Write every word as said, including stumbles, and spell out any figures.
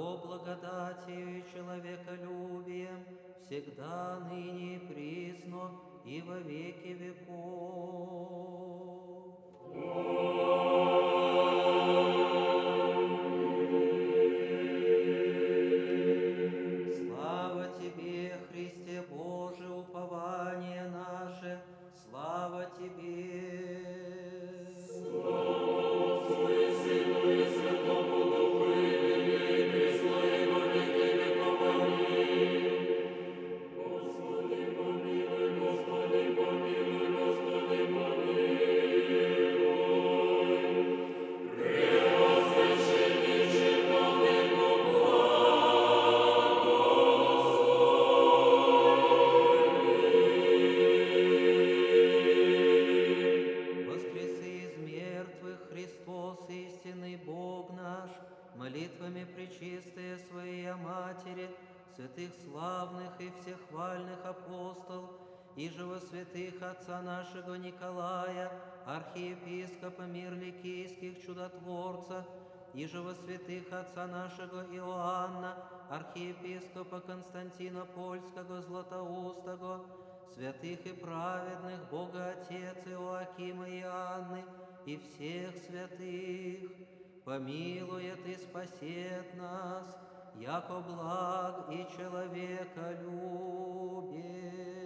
Бого благодатью и человеколюбием, всегда, ныне и присно, и во веки веков. Слава Тебе, Христе Боже, упование наше, слава Тебе. Слава Отцу и Сыну и Святому Духу, и ныне и присно, и во веки веков. Аминь. Господи помилуй, Господи помилуй, Господи помилуй. Преосвященнейший Владыко, Воскреси из мертвых, Христос, истинный Бог наш, молитвами пречистые Своей Матери, святых славных и всехвальных апостол, и живо святых отца нашего Николая, архиепископа мир ликийских чудотворца, и живо святых отца нашего Иоанна, архиепископа Константина Польского Златоустого, святых и праведных Бога Отец Иоакима и Анны, и всех святых, помилует и спасет нас, яко благ и человеколюбец.